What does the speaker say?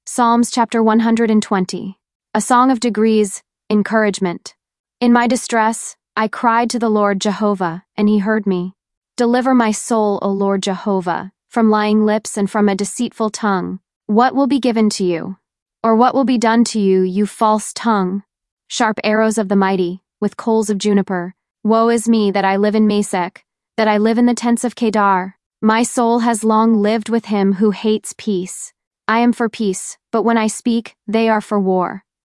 Psalms chapter 120. A song of degrees, encouragement. In my distress, I cried to the Lord Jehovah, and he heard me. Deliver my soul, O Lord Jehovah, from lying lips and from a deceitful tongue. What will be given to you? Or what will be done to you, you false tongue? Sharp arrows of the mighty, with coals of juniper. Woe is me that I live in Mesech, that I live in the tents of Kedar. My soul has long lived with him who hates peace. I am for peace, but when I speak, they are for war.